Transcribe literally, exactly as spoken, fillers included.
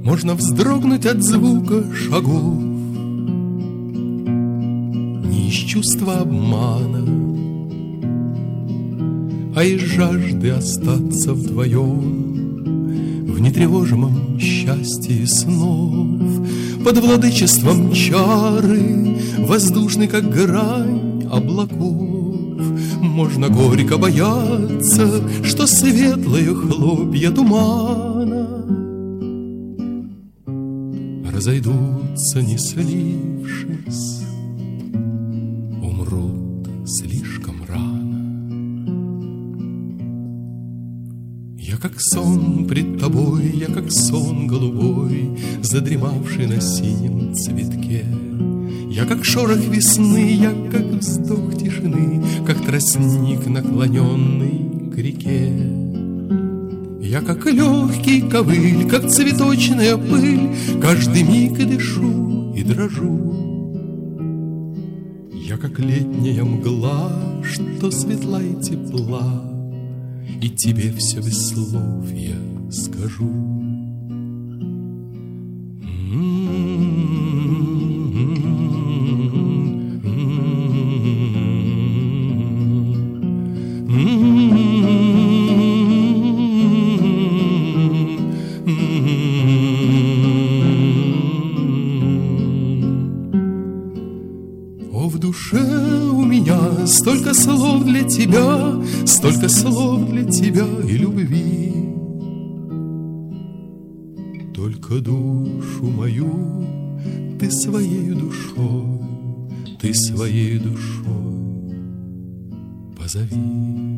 можно вздрогнуть от звука шагов. Не из чувства обмана, а из жажды остаться вдвоем в нетревожимом счастье снов. Под владычеством чары, воздушный, как грань облаков, можно горько бояться, что светлые хлопья тумана разойдутся, не слившись, умрут слишком рано. Я как сон пред тобой, я как сон голубой, задремавший на синем цветке. Я как шорох весны, я как вздох тишины, как тростник, наклоненный к реке. Я как легкий ковыль, как цветочная пыль, каждый миг и дышу, и дрожу. Я как летняя мгла, что светла и тепла, и тебе все без слов я скажу. О, в душе у меня столько слов для тебя, столько слов для тебя и любви. Только душу мою ты своей душой, ты своей душой позови.